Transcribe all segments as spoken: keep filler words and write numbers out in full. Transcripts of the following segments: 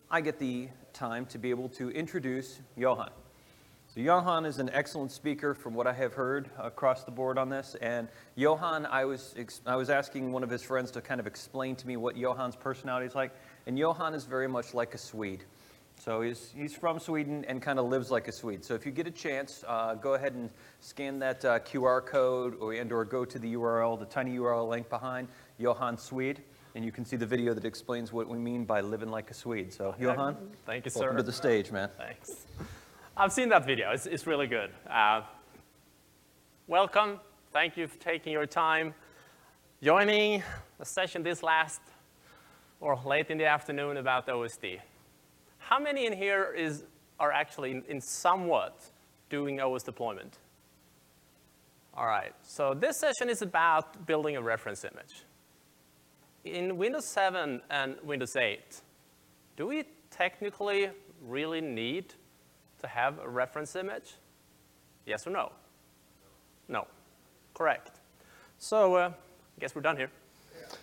I get the time to be able to introduce Johan. So Johan is an excellent speaker from what I have heard across the board on this. And Johan, I was, I was asking one of his friends to kind of explain to me what Johan's personality is like. And Johan is very much like a Swede. So he's, he's from Sweden and kind of lives like a Swede. So if you get a chance, uh, go ahead and scan that uh, Q R code or, and or go to the U R L, the tiny U R L link behind, Johan Swede. And you can see the video that explains what we mean by living like a Swede. So, Johan, thank you, sir. Welcome to the stage, man. Thanks. I've seen that video. It's, it's really good. Uh, welcome. Thank you for taking your time joining a session this last or late in the afternoon about O S D. How many in here is, are actually in, in somewhat doing O S deployment? All right. So this session is about building a reference image. In Windows seven and Windows eight, do we technically really need to have a reference image? Yes or no? No. Correct. So uh, I guess we're done here. Yeah.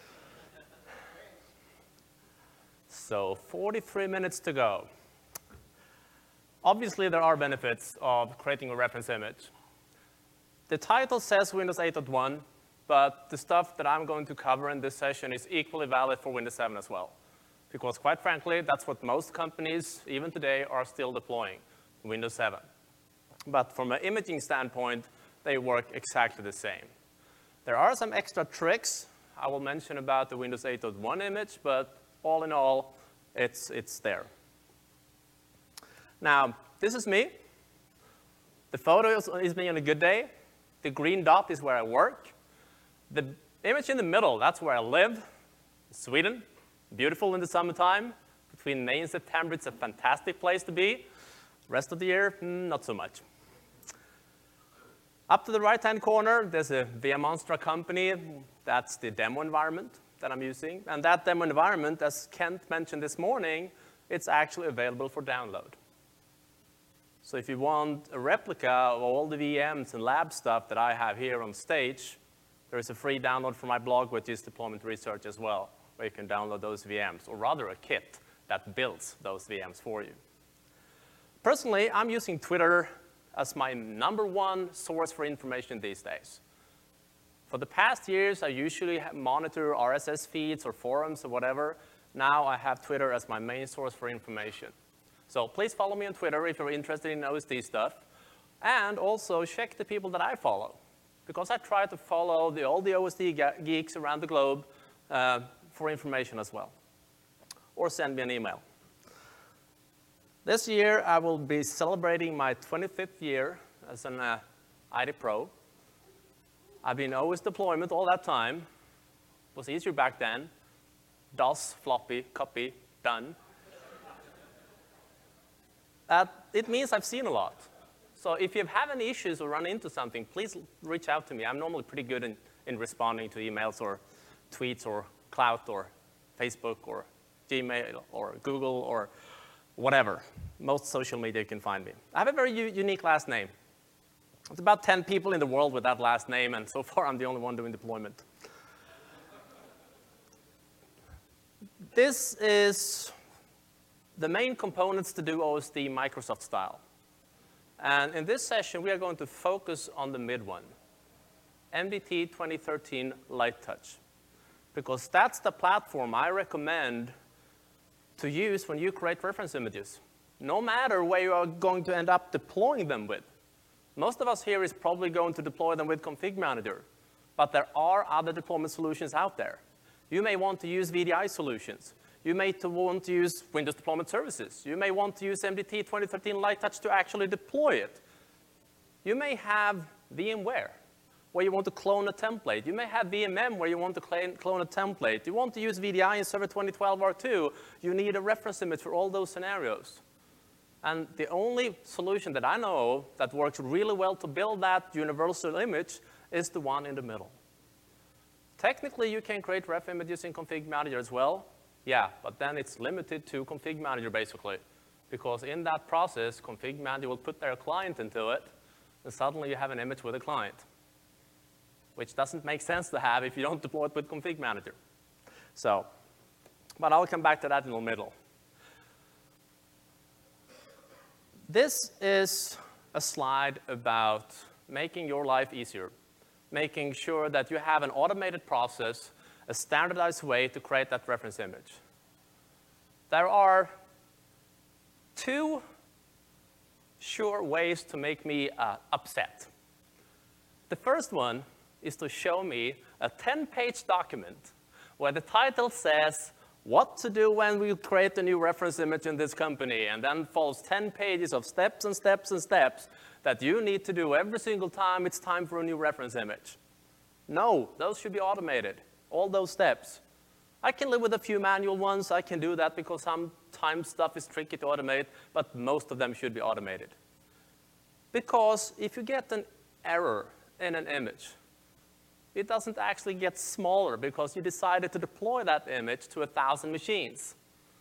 So forty-three minutes to go. Obviously, there are benefits of creating a reference image. The title says Windows eight point one. But the stuff that I'm going to cover in this session is equally valid for Windows seven as well. Because quite frankly, that's what most companies, even today, are still deploying, Windows seven. But from an imaging standpoint, they work exactly the same. There are some extra tricks I will mention about the Windows eight point one image, but all in all, it's, it's there. Now, this is me. The photo is, is me on a good day. The green dot is where I work. The image in the middle, that's where I live, Sweden. Beautiful in the summertime. Between May and September, it's a fantastic place to be. Rest of the year, not so much. Up to the right-hand corner, there's a Via Monstra company. That's the demo environment that I'm using. And that demo environment, as Kent mentioned this morning, it's actually available for download. So if you want a replica of all the V Ms and lab stuff that I have here on stage, there is a free download from my blog, which is Deployment Research as well, where you can download those V Ms, or rather a kit that builds those V Ms for you. Personally, I'm using Twitter as my number one source for information these days. For the past years, I usually monitor R S S feeds or forums or whatever. Now I have Twitter as my main source for information. So please follow me on Twitter if you're interested in O S D stuff. And also check the people that I follow. Because I try to follow the, all the O S D geeks around the globe uh, for information as well. Or send me an email. This year, I will be celebrating my twenty-fifth year as an uh, I T Pro. I've been O S deployment all that time. It was easier back then. DOS, floppy, copy, done. Uh, it means I've seen a lot. So if you have any issues or run into something, please reach out to me. I'm normally pretty good in, in responding to emails or tweets or Clout or Facebook or Gmail or Google or whatever. Most social media you can find me. I have a very unique last name. There's about ten people in the world with that last name, and so far I'm the only one doing deployment. This is the main components to do O S D Microsoft style. And in this session, we are going to focus on the mid one, M D T twenty thirteen Light Touch, because that's the platform I recommend to use when you create reference images, no matter where you are going to end up deploying them with. Most of us here is probably going to deploy them with Config Manager, but there are other deployment solutions out there. You may want to use V D I solutions. You may want to use Windows Deployment Services. You may want to use M D T twenty thirteen Light Touch to actually deploy it. You may have VMware, where you want to clone a template. You may have V M M, where you want to clone a template. You want to use V D I in Server twenty twelve R two. You need a reference image for all those scenarios. And the only solution that I know of that works really well to build that universal image is the one in the middle. Technically, you can create ref images in Config Manager as well. Yeah, but then it's limited to Config Manager, basically. Because in that process, Config Manager will put their client into it, and suddenly you have an image with a client, which doesn't make sense to have if you don't deploy it with Config Manager. So, but I'll come back to that in the middle. This is a slide about making your life easier, making sure that you have an automated process, a standardized way to create that reference image. There are two sure ways to make me uh, upset. The first one is to show me a ten-page document where the title says what to do when we create a new reference image in this company, and then follows ten pages of steps and steps and steps that you need to do every single time it's time for a new reference image. No, those should be automated, all those steps. I can live with a few manual ones. I can do that because sometimes stuff is tricky to automate, but most of them should be automated. Because if you get an error in an image, it doesn't actually get smaller because you decided to deploy that image to a thousand machines.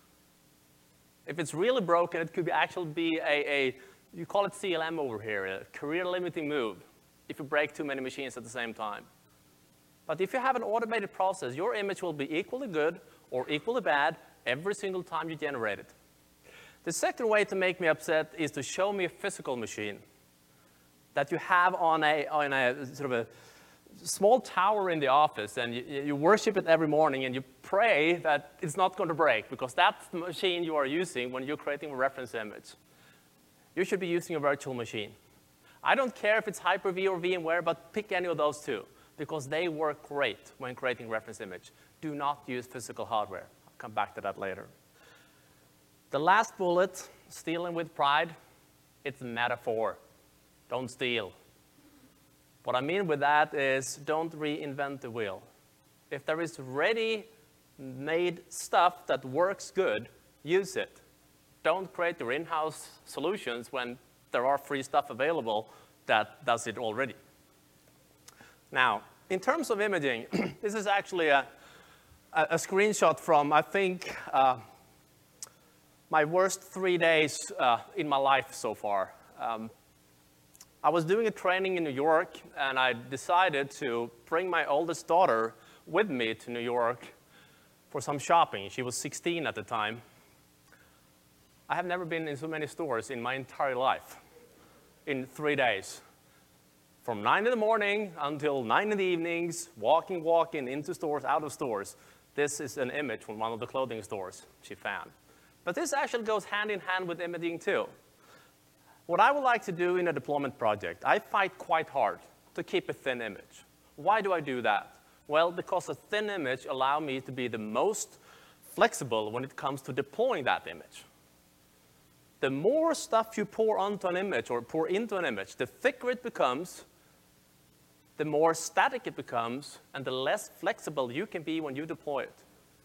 If it's really broken, it could be actually be a, a, you call it C L M over here, a career limiting move, if you break too many machines at the same time. But if you have an automated process, your image will be equally good or equally bad every single time you generate it. The second way to make me upset is to show me a physical machine that you have on a, on a sort of a small tower in the office, and you, you worship it every morning, and you pray that it's not going to break, because that's the machine you are using when you're creating a reference image. You should be using a virtual machine. I don't care if it's Hyper-V or VMware, but pick any of those two, because they work great when creating reference image. Do not use physical hardware. I'll come back to that later. The last bullet, stealing with pride, it's a metaphor. Don't steal. What I mean with that is don't reinvent the wheel. If there is ready-made stuff that works good, use it. Don't create your in-house solutions when there are free stuff available that does it already. Now, in terms of imaging, this is actually a, a, a screenshot from, I think, uh, my worst three days uh, in my life so far. Um, I was doing a training in New York, and I decided to bring my oldest daughter with me to New York for some shopping. She was sixteen at the time. I have never been in so many stores in my entire life in three days. From nine in the morning until nine in the evenings, walking, walking, into stores, out of stores. This is an image from one of the clothing stores she found. But this actually goes hand in hand with imaging too. What I would like to do in a deployment project, I fight quite hard to keep a thin image. Why do I do that? Well, because a thin image allows me to be the most flexible when it comes to deploying that image. The more stuff you pour onto an image or pour into an image, the thicker it becomes, the more static it becomes, and the less flexible you can be when you deploy it.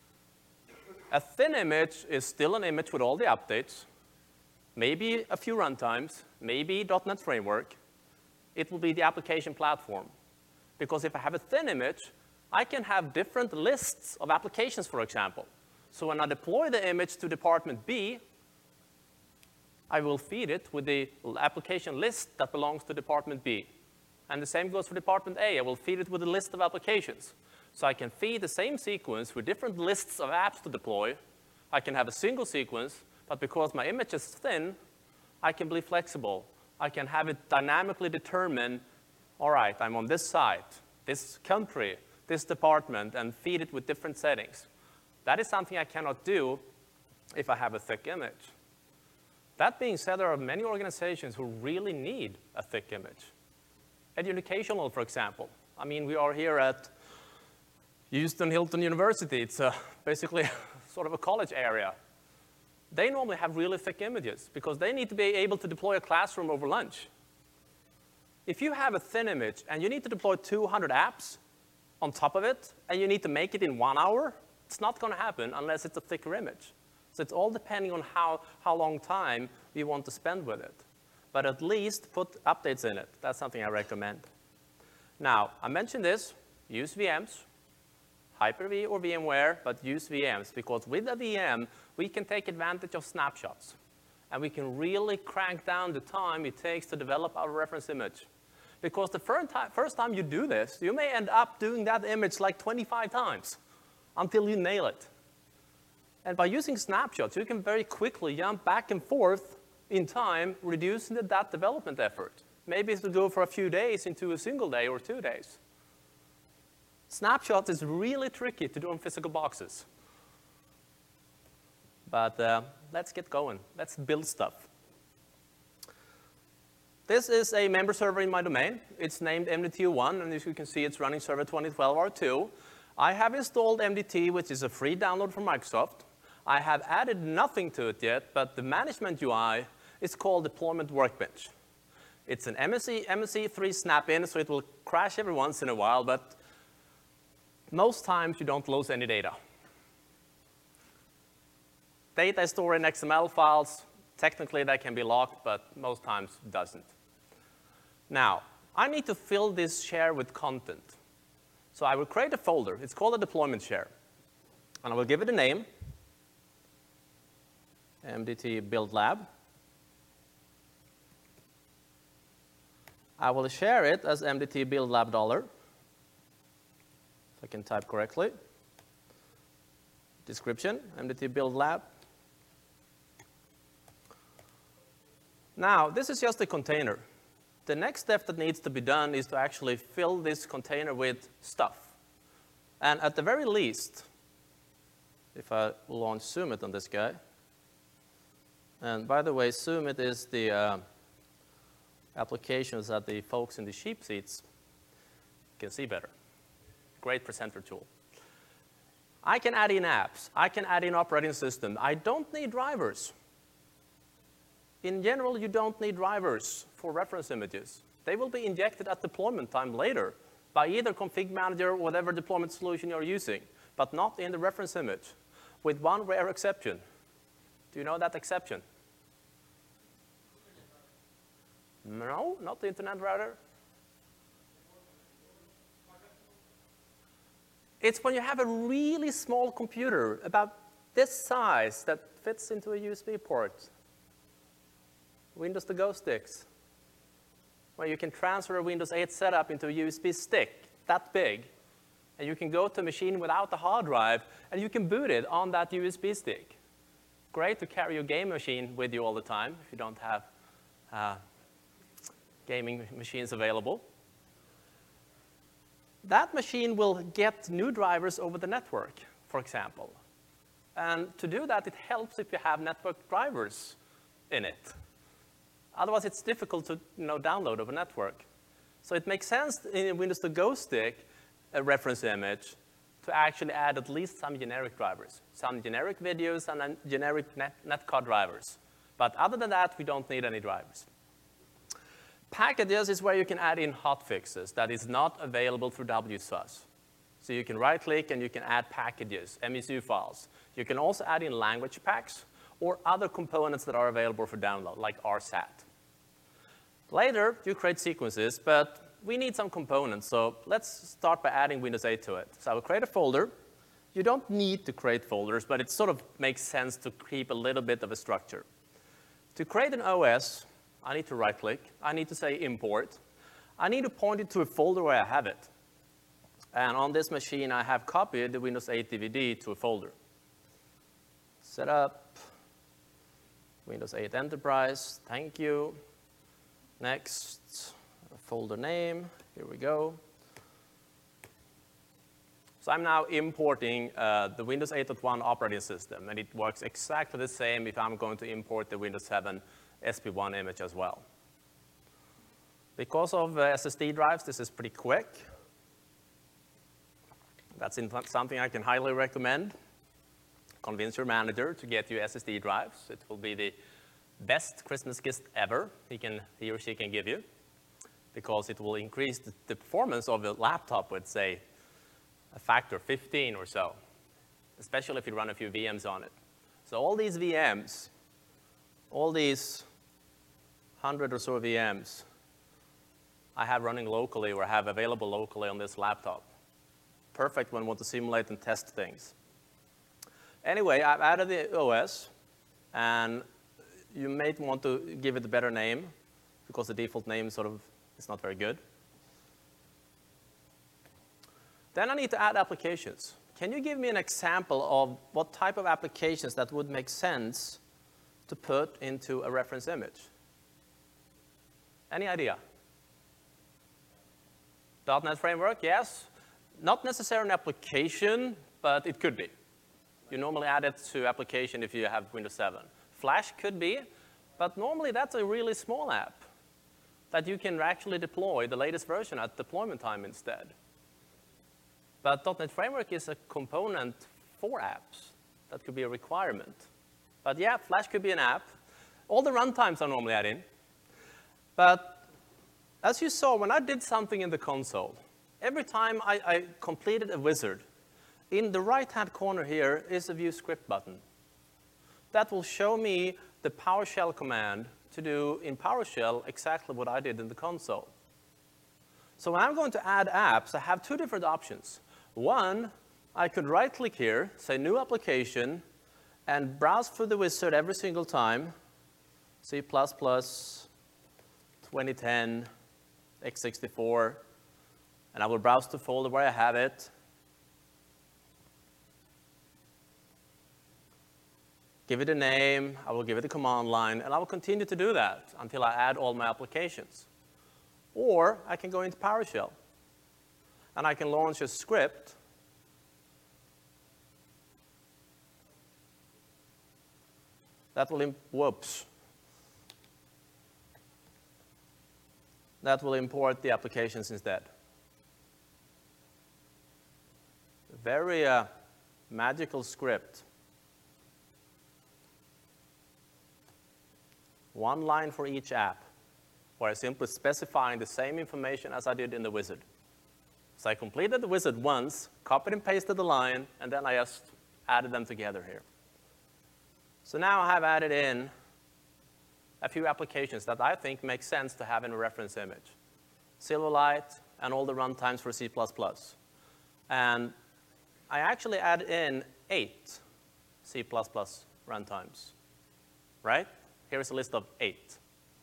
A thin image is still an image with all the updates, maybe a few runtimes, maybe dot net Framework. It will be the application platform. Because if I have a thin image, I can have different lists of applications, for example. So when I deploy the image to department B, I will feed it with the application list that belongs to department B. And the same goes for department A. I will feed it with a list of applications. So I can feed the same sequence with different lists of apps to deploy. I can have a single sequence, but because my image is thin, I can be flexible. I can have it dynamically determine, all right, I'm on this site, this country, this department, and feed it with different settings. That is something I cannot do if I have a thick image. That being said, there are many organizations who really need a thick image. Educational, for example. I mean, we are here at Houston Hilton University. It's uh, basically sort of a college area. They normally have really thick images because they need to be able to deploy a classroom over lunch. If you have a thin image and you need to deploy two hundred apps on top of it, and you need to make it in one hour, it's not going to happen unless it's a thicker image. So it's all depending on how, how long time you want to spend with it. But at least put updates in it. That's something I recommend. Now, I mentioned this, use V Ms, Hyper-V or VMware, but use V Ms, because with a V M, we can take advantage of snapshots. And we can really crank down the time it takes to develop our reference image. Because the first time, first time you do this, you may end up doing that image like twenty-five times until you nail it. And by using snapshots, you can very quickly jump back and forth in time, reducing the, that development effort. Maybe it will go for a few days into a single day or two days. Snapshot is really tricky to do on physical boxes. But uh, let's get going. Let's build stuff. This is a member server in my domain. It's named M D T one, and as you can see, it's running server twenty twelve R two. I have installed M D T, which is a free download from Microsoft. I have added nothing to it yet, but the management U I is called Deployment Workbench. It's an M S E three snap-in, so it will crash every once in a while, but most times you don't lose any data. Data is stored in X M L files. Technically, that can be locked, but most times it doesn't. Now, I need to fill this share with content. So I will create a folder. It's called a deployment share. And I will give it a name, M D T Build Lab. I will share it as M D T Build Lab dollar. If I can type correctly. Description, M D T Build Lab. Now, this is just a container. The next step that needs to be done is to actually fill this container with stuff. And at the very least, if I launch Zoomit on this guy, and by the way, Zoomit is the uh, applications that the folks in the sheep seats can see better. Great presenter tool. I can add in apps. I can add in operating system. I don't need drivers. In general, you don't need drivers for reference images. They will be injected at deployment time later by either config manager or whatever deployment solution you're using, but not in the reference image, with one rare exception. Do you know that exception? No, not the internet router. It's when you have a really small computer, about this size, that fits into a U S B port. Windows to Go sticks, where you can transfer a Windows eight setup into a U S B stick that big, and you can go to a machine without a hard drive, and you can boot it on that U S B stick. Great to carry your game machine with you all the time if you don't have uh, gaming machines available. That machine will get new drivers over the network, for example. And to do that, it helps if you have network drivers in it. Otherwise, it's difficult to you know, download over network. So it makes sense in Windows to Go stick, a reference image, to actually add at least some generic drivers, some generic videos and then generic net, netcode drivers. But other than that, we don't need any drivers. Packages is where you can add in hotfixes that is not available through W S U S. So you can right-click and you can add packages, M S U files. You can also add in language packs or other components that are available for download, like R SAT. Later, you create sequences, but we need some components, so let's start by adding Windows eight to it. So I will create a folder. You don't need to create folders, but it sort of makes sense to keep a little bit of a structure. To create an O S, I need to right-click. I need to say import. I need to point it to a folder where I have it. And on this machine, I have copied the Windows eight D V D to a folder. Set up, Windows eight Enterprise, thank you. Next, folder name, here we go. So I'm now importing uh, the Windows eight point one operating system, and it works exactly the same if I'm going to import the Windows seven S P one image as well. Because of uh, S S D drives, this is pretty quick. That's in something I can highly recommend. Convince your manager to get you S S D drives. It will be the best Christmas gift ever he, can, he or she can give you, because it will increase the, the performance of the laptop with, say, a factor fifteen or so, especially if you run a few V Ms on it. So all these V Ms, all these hundred or so V Ms, I have running locally or have available locally on this laptop. Perfect when you want to simulate and test things. Anyway, I've added the O S, and you may want to give it a better name, because the default name sort of is not very good. Then I need to add applications. Can you give me an example of what type of applications that would make sense to put into a reference image? Any idea? dot net Framework, yes. Not necessarily an application, but it could be. You normally add it to application if you have Windows seven. Flash could be, but normally that's a really small app that you can actually deploy the latest version at deployment time instead. But dot net Framework is a component for apps. That could be a requirement. But yeah, Flash could be an app. All the runtimes are normally added in. But as you saw, when I did something in the console, every time I, I completed a wizard, in the right-hand corner here is a View Script button. That will show me the PowerShell command to do in PowerShell exactly what I did in the console. So when I'm going to add apps, I have two different options. One, I could right-click here, say New Application, and browse through the wizard every single time, C plus plus, twenty ten, x sixty-four, and I will browse the folder where I have it. Give it a name, I will give it a command line, and I will continue to do that until I add all my applications. Or I can go into PowerShell, and I can launch a script that will, whoops, that will import the applications instead. A very uh, magical script. One line for each app, where I simply specifying the same information as I did in the wizard. So I completed the wizard once, copied and pasted the line, and then I just added them together here. So now I have added in a few applications that I think make sense to have in a reference image. Silverlight and all the runtimes for C plus plus. And I actually added in eight C plus plus runtimes, right? Here's a list of eight.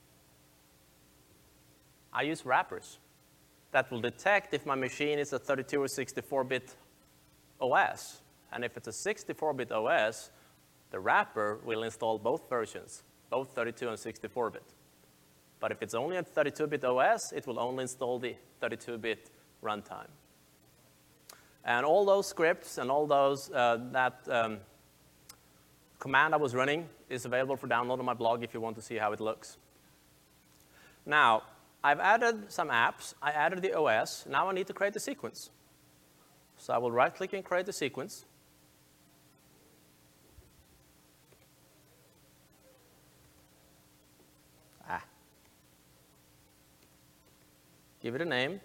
I use wrappers that will detect if my machine is a thirty-two or sixty-four bit O S. And if it's a sixty-four bit O S, the wrapper will install both versions, both thirty-two and sixty-four bit. But if it's only a thirty-two bit O S, it will only install the thirty-two bit runtime. And all those scripts and all those, uh, that um, command I was running is available for download on my blog if you want to see how it looks. Now, I've added some apps. I added the O S. Now I need to create a sequence. So I will right-click and create a sequence. Ah. Give it a name.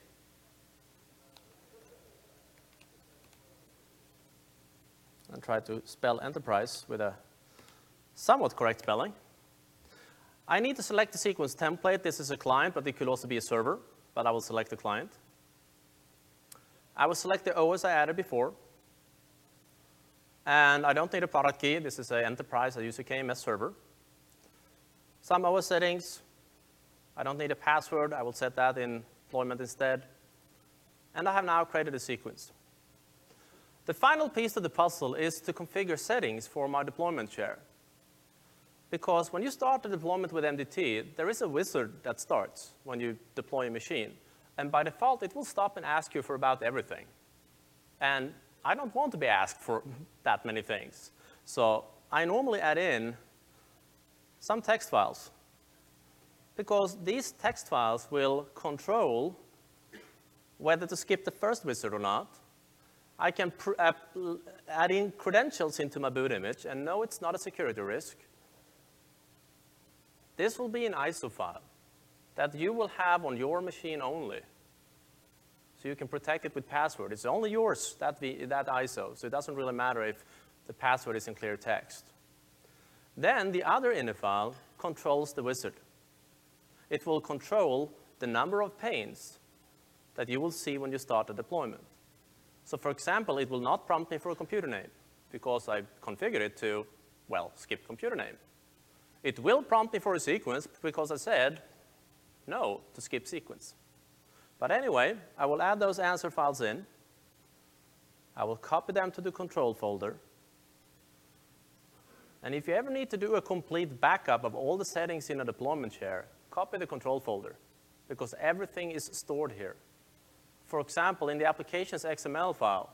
And try to spell enterprise with a somewhat correct spelling. I need to select the sequence template. This is a client, but it could also be a server, but I will select the client. I will select the O S I added before. And I don't need a product key. This is an enterprise. I use a K M S server. Some O S settings. I don't need a password. I will set that in deployment instead. And I have now created a sequence. The final piece of the puzzle is to configure settings for my deployment share. Because when you start a deployment with M D T, there is a wizard that starts when you deploy a machine. And by default, it will stop and ask you for about everything. And I don't want to be asked for that many things. So I normally add in some text files. Because these text files will control whether to skip the first wizard or not. I can pr uh, add in credentials into my boot image, and no, it's not a security risk. This will be an I S O file that you will have on your machine only. So you can protect it with password. It's only yours, that, v that I S O, so it doesn't really matter if the password is in clear text. Then the other ini file controls the wizard. It will control the number of panes that you will see when you start a deployment. So for example, it will not prompt me for a computer name because I configured it to, well, skip computer name. It will prompt me for a sequence because I said no to skip sequence. But anyway, I will add those answer files in. I will copy them to the control folder. And if you ever need to do a complete backup of all the settings in a deployment share, copy the control folder, because everything is stored here. For example, in the applications X M L file,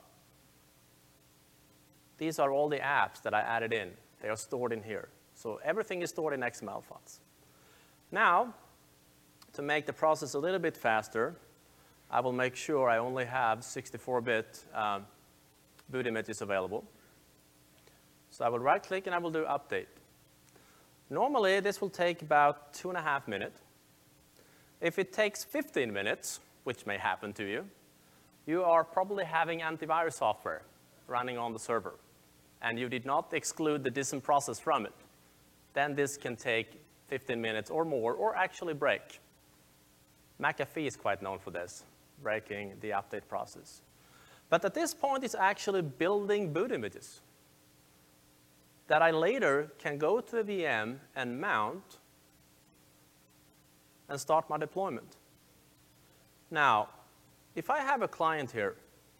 these are all the apps that I added in. They are stored in here. So everything is stored in X M L files. Now, to make the process a little bit faster, I will make sure I only have sixty-four bit um, boot images available. So I will right-click and I will do update. Normally, this will take about two and a half minutes. If it takes fifteen minutes, which may happen to you, you are probably having antivirus software running on the server, and you did not exclude the dism process from it. Then this can take fifteen minutes or more, or actually break. McAfee is quite known for this, breaking the update process. But at this point, it's actually building boot images that I later can go to a V M and mount and start my deployment. Now, if I have a client here,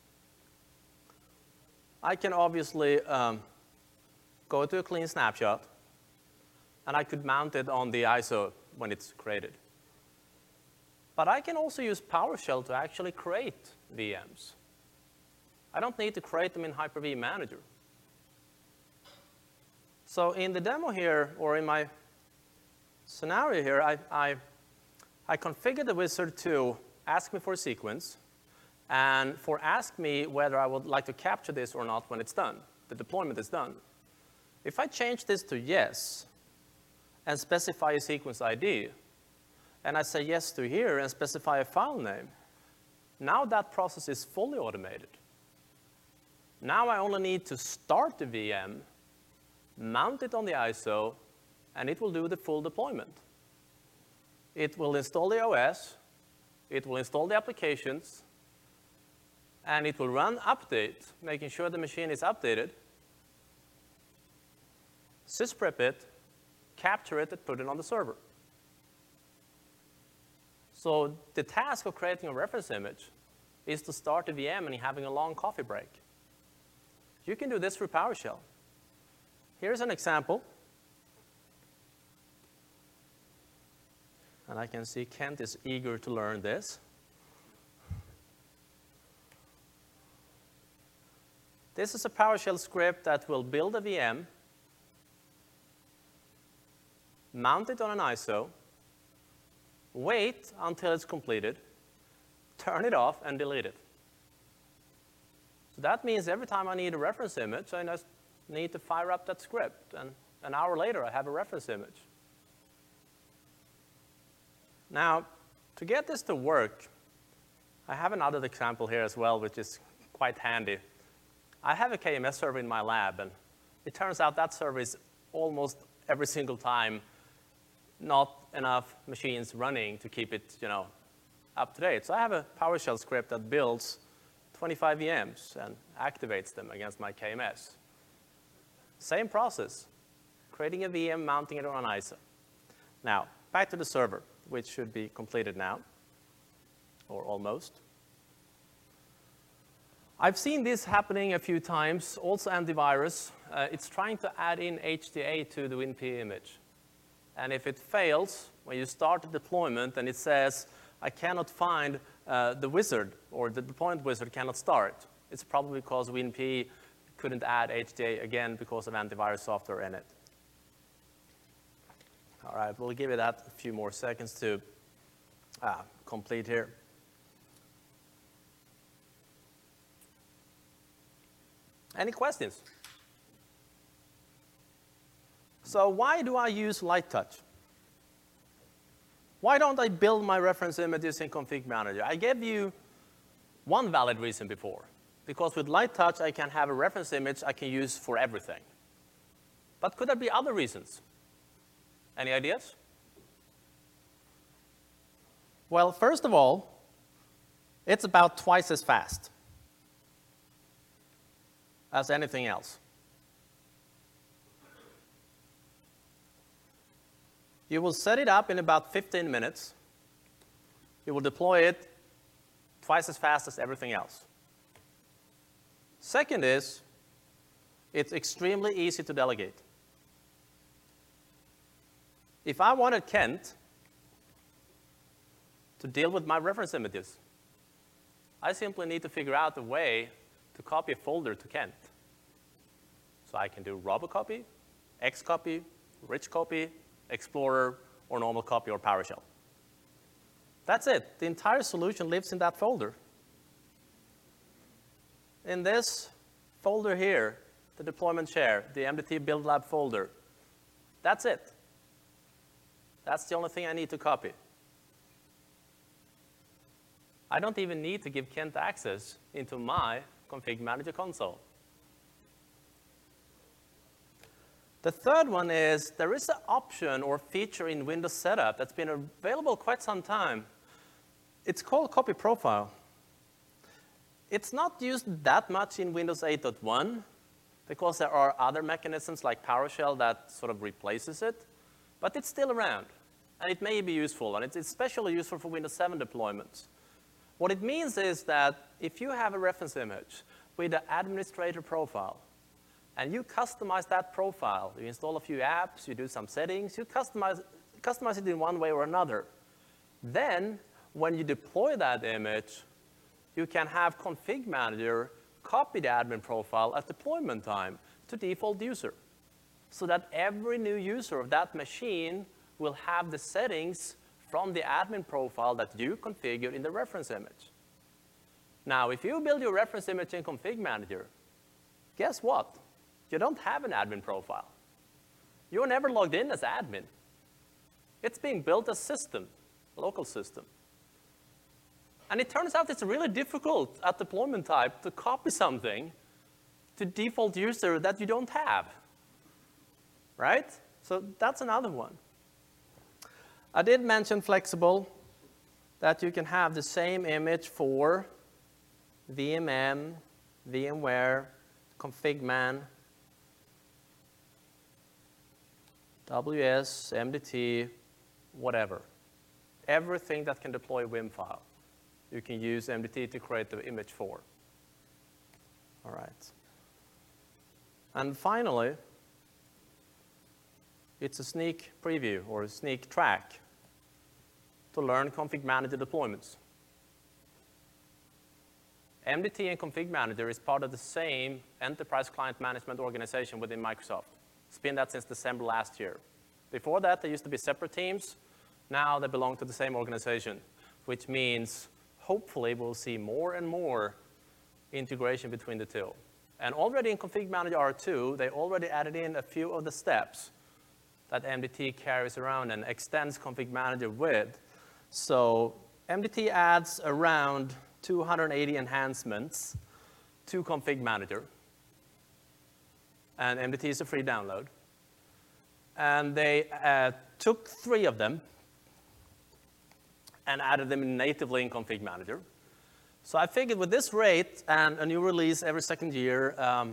I can obviously um, go to a clean snapshot, and I could mount it on the I S O when it's created. But I can also use PowerShell to actually create V Ms. I don't need to create them in Hyper-V Manager. So in the demo here, or in my scenario here, I, I, I configured the wizard to ask me for a sequence, and for ask me whether I would like to capture this or not when it's done. The deployment is done. If I change this to yes, and specify a sequence I D, and I say yes to here and specify a file name, now that process is fully automated. Now I only need to start the V M, mount it on the I S O, and it will do the full deployment. It will install the O S, it will install the applications, and it will run update, making sure the machine is updated, sysprep it, capture it, and put it on the server. So the task of creating a reference image is to start the V M and having a long coffee break. You can do this through PowerShell. Here's an example. And I can see Kent is eager to learn this. This is a PowerShell script that will build a V M, mount it on an I S O, wait until it's completed, turn it off, and delete it. So that means every time I need a reference image, I just need to fire up that script, and an hour later, I have a reference image. Now, to get this to work, I have another example here as well, which is quite handy. I have a K M S server in my lab, and it turns out that server is almost every single time not enough machines running to keep it, you know, up to date. So I have a PowerShell script that builds twenty-five V Ms and activates them against my K M S. Same process, creating a V M, mounting it on an I S O. Now, back to the server, which should be completed now, or almost. I've seen this happening a few times, also antivirus. Uh, it's trying to add in H T A to the WinP image. And if it fails, when you start the deployment and it says, I cannot find uh, the wizard, or the deployment wizard cannot start, it's probably because WinP couldn't add H T A again because of antivirus software in it. All right, we'll give it that a few more seconds to uh, complete here. Any questions? So why do I use Light Touch? Why don't I build my reference images in Config Manager? I gave you one valid reason before. Because with Light Touch, I can have a reference image I can use for everything. But could there be other reasons? Any ideas? Well, first of all, it's about twice as fast as anything else. You will set it up in about fifteen minutes. You will deploy it twice as fast as everything else. Second is, it's extremely easy to delegate. if I wanted Kent to deal with my reference images, I simply need to figure out a way to copy a folder to Kent. So I can do robocopy, Xcopy, rich copy, Explorer, or normal copy or PowerShell. That's it. The entire solution lives in that folder. In this folder here, the deployment share, the M D T Build Lab folder, that's it. That's the only thing I need to copy. I don't even need to give Kent access into my Config Manager console. The third one is there is an option or feature in Windows Setup that's been available quite some time. It's called Copy Profile. It's not used that much in Windows eight point one because there are other mechanisms like PowerShell that sort of replaces it, but it's still around, and it may be useful, and it's especially useful for Windows seven deployments. What it means is that if you have a reference image with an administrator profile, and you customize that profile, you install a few apps, you do some settings, you customize, customize it in one way or another, then when you deploy that image, you can have Config Manager copy the admin profile at deployment time to default user, so that every new user of that machine will have the settings from the admin profile that you configured in the reference image. Now, if you build your reference image in Config Manager, guess what? You don't have an admin profile. You're never logged in as admin. It's being built as system, local system. And it turns out it's really difficult at deployment type to copy something to default user that you don't have, right? So that's another one. I did mention flexible, that you can have the same image for V M M, VMware, ConfigMan, W S, M D T, whatever. Everything that can deploy a Vim file, you can use M D T to create the image for. All right. And finally, it's a sneak preview or a sneak track to learn Config Manager deployments. M D T and Config Manager is part of the same enterprise client management organization within Microsoft. It's been that since December last year. Before that, they used to be separate teams. Now they belong to the same organization, which means hopefully we'll see more and more integration between the two. And already in Config Manager R two, they already added in a few of the steps that M D T carries around and extends Config Manager with. So M D T adds around two hundred eighty enhancements to Config Manager. And M D T is a free download. And they uh, took three of them and added them natively in Config Manager. So I figured with this rate and a new release every second year, um,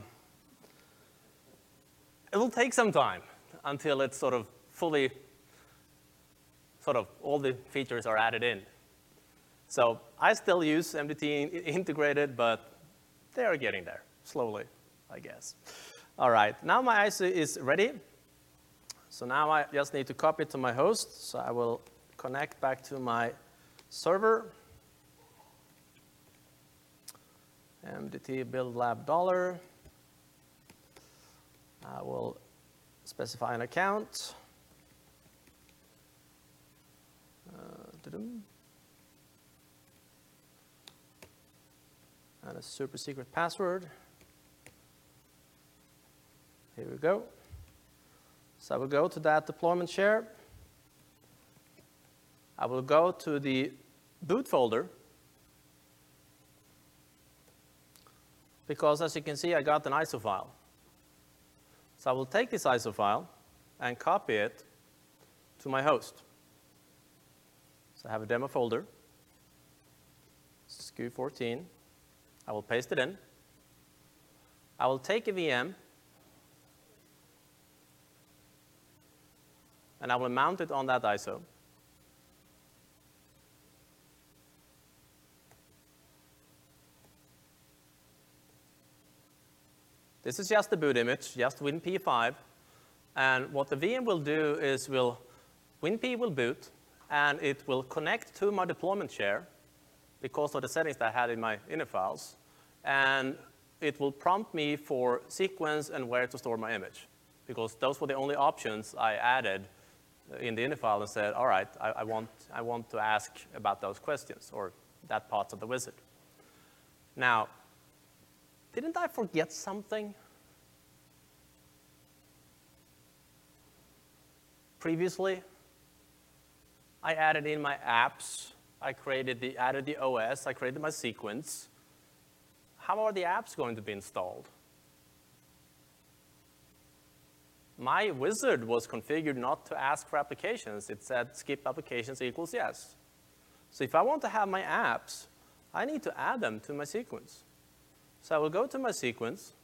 it will take some time until it's sort of fully, sort of all the features are added in. So I still use M D T integrated, but they are getting there, slowly, I guess. All right, now my I S O is ready. So now I just need to copy it to my host. So I will connect back to my server. M D T build lab dollar. I will specify an account. Uh, and a super secret password. Here we go. So I will go to that deployment share. I will go to the boot folder, because as you can see, I got an I S O file. So I will take this I S O file and copy it to my host. So I have a demo folder, S K U fourteen. I will paste it in. I will take a V M, and I will mount it on that I S O. This is just the boot image, just WinP five. And what the V M will do is will WinP will boot, and it will connect to my deployment share because of the settings that I had in my init files, and it will prompt me for sequence and where to store my image, because those were the only options I added in the init file and said, all right, I, I, want, I want to ask about those questions or that part of the wizard. Now, didn't I forget something? Previously, I added in my apps, I created the, added the O S, I created my sequence. How are the apps going to be installed? My wizard was configured not to ask for applications. It said skip applications equals yes. So if I want to have my apps, I need to add them to my sequence. So I will go to my sequence,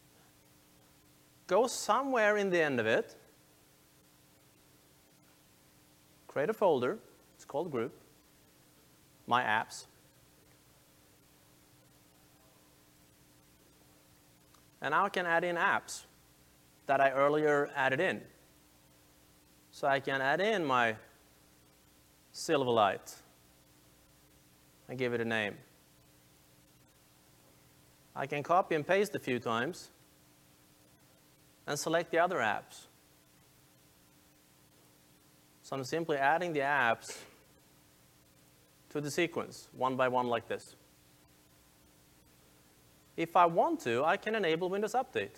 go somewhere in the end of it, create a folder, it's called group, my apps. And now I can add in apps that I earlier added in. So I can add in my Silverlight and give it a name. I can copy and paste a few times and select the other apps. So I'm simply adding the apps to the sequence, one by one like this. If I want to, I can enable Windows Update.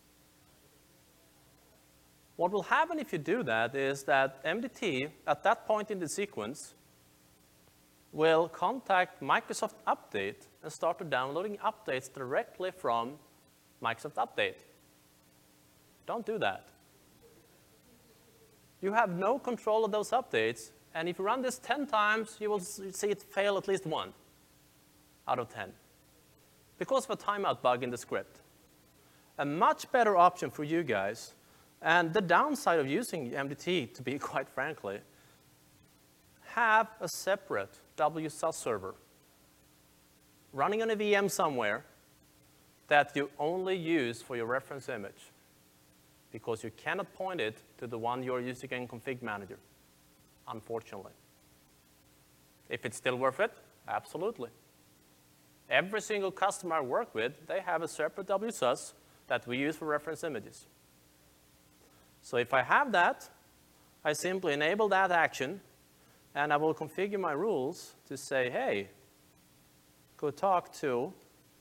What will happen if you do that is that M D T, at that point in the sequence, will contact Microsoft Update and start downloading updates directly from Microsoft Update. Don't do that. You have no control of those updates, and if you run this ten times, you will see it fail at least one out of ten. Because of a timeout bug in the script. A much better option for you guys, and the downside of using M D T, to be quite frankly, have a separate W S U S server running on a V M somewhere that you only use for your reference image, because you cannot point it to the one you're using in Config Manager, unfortunately. If it's still worth it, absolutely. Every single customer I work with, they have a separate W S U S that we use for reference images. So if I have that, I simply enable that action, and I will configure my rules to say, hey, go talk to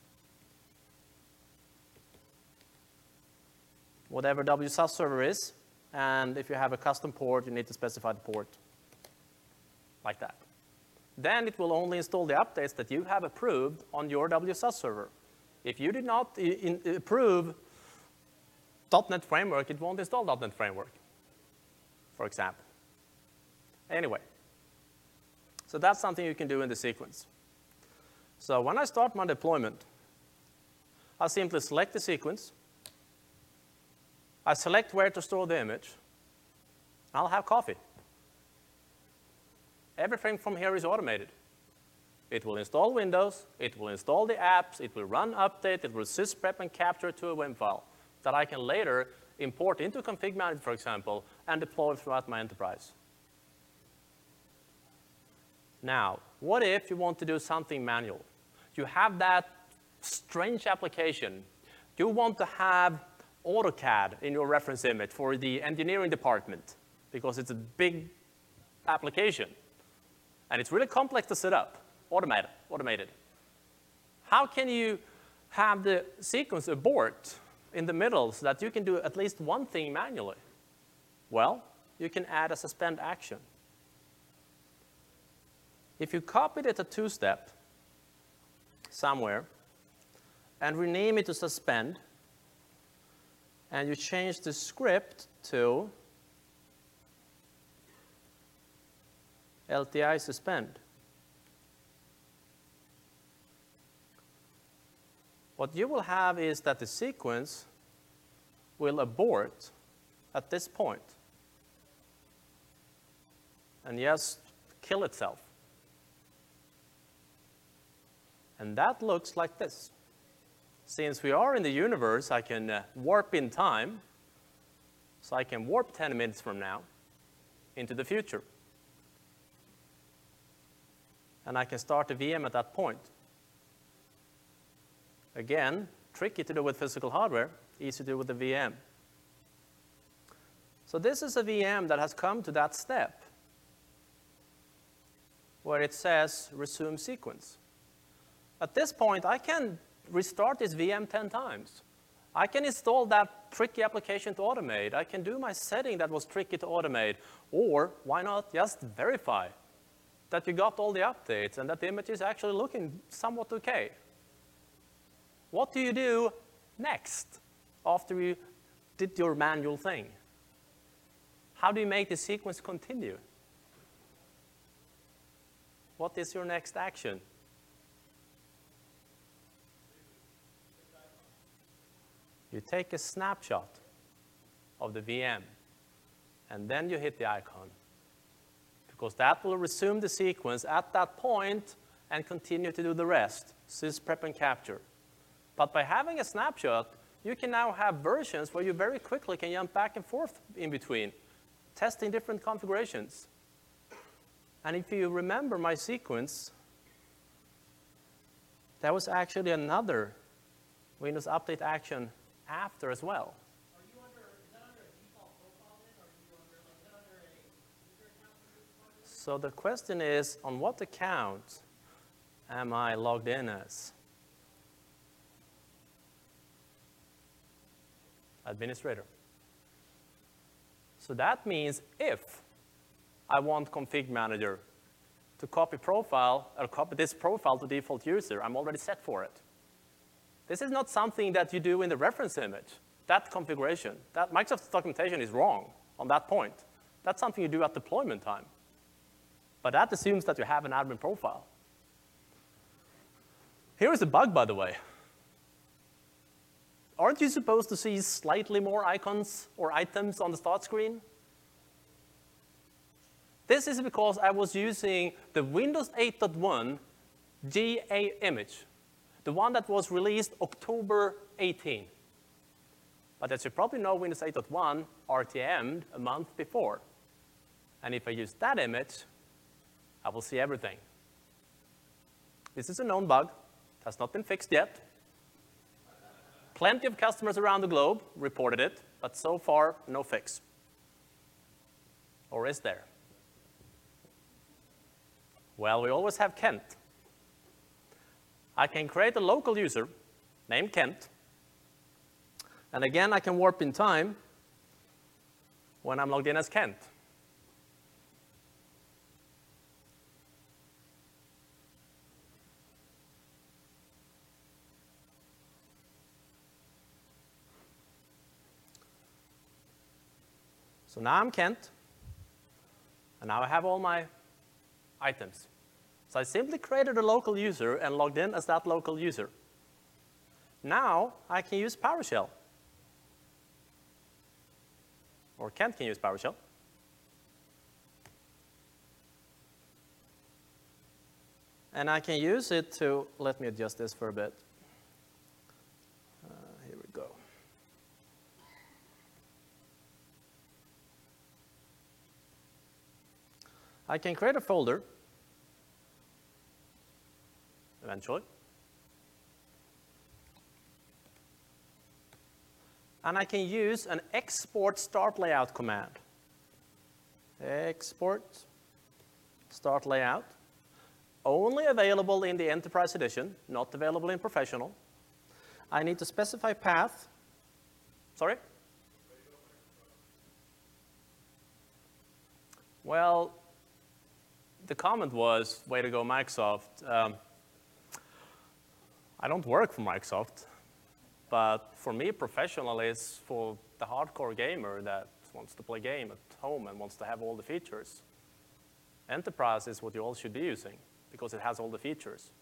whatever W S U S server is, and if you have a custom port, you need to specify the port, like that. Then it will only install the updates that you have approved on your W S U S server. If you did not in, in, approve dot net Framework, it won't install dot net Framework, for example. Anyway, so that's something you can do in the sequence. So when I start my deployment, I simply select the sequence. I select where to store the image. I'll have coffee. Everything from here is automated. It will install Windows, it will install the apps, it will run update, it will sysprep and capture to a WIM file that I can later import into Config Manager, for example, and deploy throughout my enterprise. Now, what if you want to do something manual? You have that strange application. You want to have AutoCAD in your reference image for the engineering department because it's a big application. And it's really complex to set up, automated. automated. How can you have the sequence abort in the middle so that you can do at least one thing manually? Well, you can add a suspend action. If you copied it a two-step somewhere and rename it to suspend, and you change the script to L T I suspend, what you will have is that the sequence will abort at this point and just kill itself. And that looks like this. Since we are in the universe, I can uh, warp in time. So I can warp ten minutes from now. into the future. And I can start the V M at that point. Again, tricky to do with physical hardware, easy to do with the V M. So this is a V M that has come to that step where it says resume sequence. At this point, I can restart this V M ten times. I can install that tricky application to automate. I can do my setting that was tricky to automate. Or why not just verify that you got all the updates and that the image is actually looking somewhat okay. What do you do next after you did your manual thing? How do you make the sequence continue? What is your next action? You take a snapshot of the V M, and then you hit the icon, because that will resume the sequence at that point and continue to do the rest, sys prep and capture. But by having a snapshot, you can now have versions where you very quickly can jump back and forth in between, testing different configurations. And if you remember my sequence, there was actually another Windows Update action after as well. Are you under, is that under a default profile then, or are you under, like, is that under a user account for your department? So the question is, on what account am I logged in as? Administrator. So that means if I want Config Manager to copy profile, or copy this profile to default user, I'm already set for it. This is not something that you do in the reference image. That configuration, that Microsoft's documentation is wrong on that point. That's something you do at deployment time. But that assumes that you have an admin profile. Here is a bug, by the way. Aren't you supposed to see slightly more icons or items on the start screen? This is because I was using the Windows eight point one G A image, the one that was released October eighteenth. But as you probably know, Windows eight point one R T M'd a month before. And if I use that image, I will see everything. This is a known bug, has not been fixed yet. Plenty of customers around the globe reported it, but so far, no fix. Or is there? Well, we always have Kent. I can create a local user named Kent, and again, I can warp in time when I'm logged in as Kent. So now I'm Kent, and now I have all my items. So I simply created a local user and logged in as that local user. Now I can use PowerShell. Or Kent can use PowerShell. And I can use it to, let me adjust this for a bit. Uh, here we go. I can create a folder, eventually. And I can use an export start layout command. Export start layout. Only available in the Enterprise Edition, not available in Professional. I need to specify path. Sorry? Well, the comment was, way to go, Microsoft. Um, I don't work for Microsoft, but for me, professional is for the hardcore gamer that wants to play game at home and wants to have all the features. Enterprise is what you all should be using because it has all the features.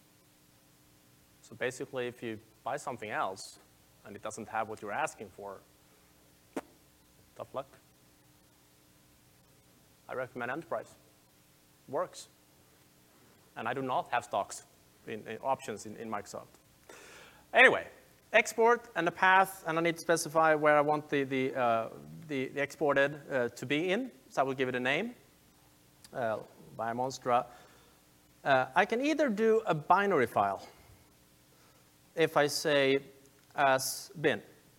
So basically, if you buy something else and it doesn't have what you're asking for, tough luck. I recommend Enterprise. Works. And I do not have stocks in, in options in, in Microsoft. Anyway, export and the path, and I need to specify where I want the, the, uh, the, the exported uh, to be in. so I will give it a name, uh, Biomonstra. Uh, I can either do a binary file, if I say as bin,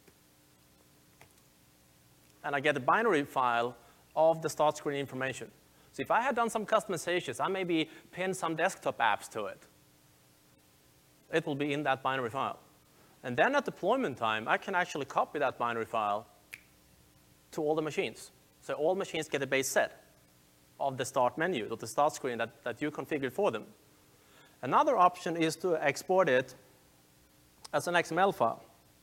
and I get a binary file of the start screen information. So if I had done some customizations, I maybe pinned some desktop apps to it, it will be in that binary file. And then at deployment time, I can actually copy that binary file to all the machines. So all machines get a base set of the start menu, of the start screen that, that you configured for them. Another option is to export it as an X M L file.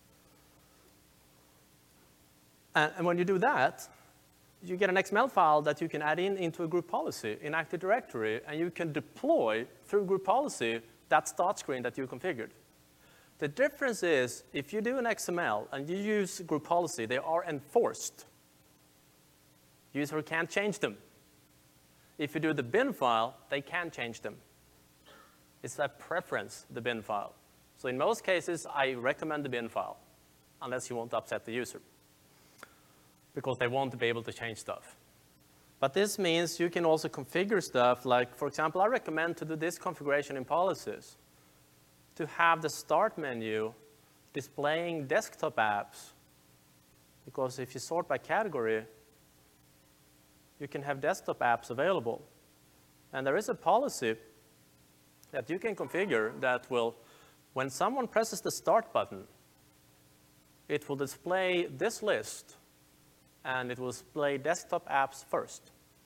And, and when you do that, you get an X M L file that you can add in into a group policy in Active Directory, and you can deploy through group policy that start screen that you configured. The difference is, if you do an X M L and you use group policy, they are enforced. User can't change them. If you do the bin file, they can change them. It's a preference, the bin file. So in most cases, I recommend the bin file, unless you want to upset the user, because they won't be able to change stuff. But this means you can also configure stuff like, for example, I recommend to do this configuration in policies, to have the start menu displaying desktop apps, because if you sort by category, you can have desktop apps available. And there is a policy that you can configure that will, when someone presses the start button, it will display this list, and it will display desktop apps first.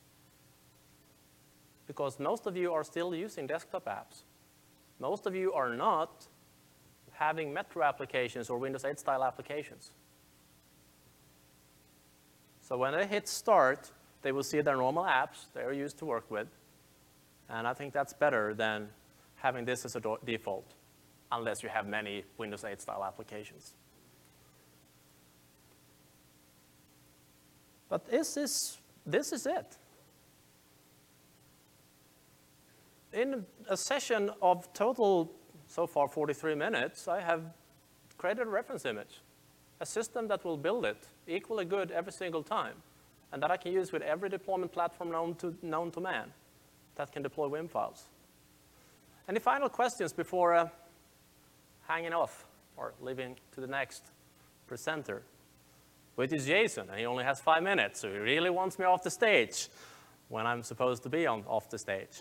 Because most of you are still using desktop apps. Most of you are not having Metro applications or Windows eight style applications. So when they hit start, they will see their normal apps they are used to work with. And I think that's better than having this as a default, unless you have many Windows eight style applications. But this is, this is it. In a session of total, so far, forty-three minutes, I have created a reference image, a system that will build it equally good every single time, and that I can use with every deployment platform known to, known to man that can deploy Vim files. Any final questions before uh, hanging off or leaving to the next presenter, which is Jason, and he only has five minutes, so he really wants me off the stage when I'm supposed to be on, off the stage.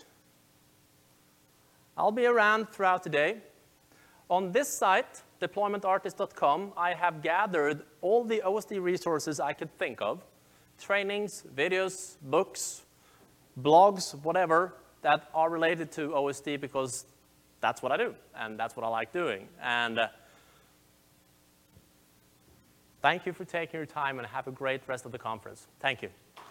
I'll be around throughout the day. On this site, deployment artist dot com, I have gathered all the O S D resources I could think of, trainings, videos, books, blogs, whatever, that are related to O S D, because that's what I do, and that's what I like doing. And uh, thank you for taking your time, and have a great rest of the conference. Thank you.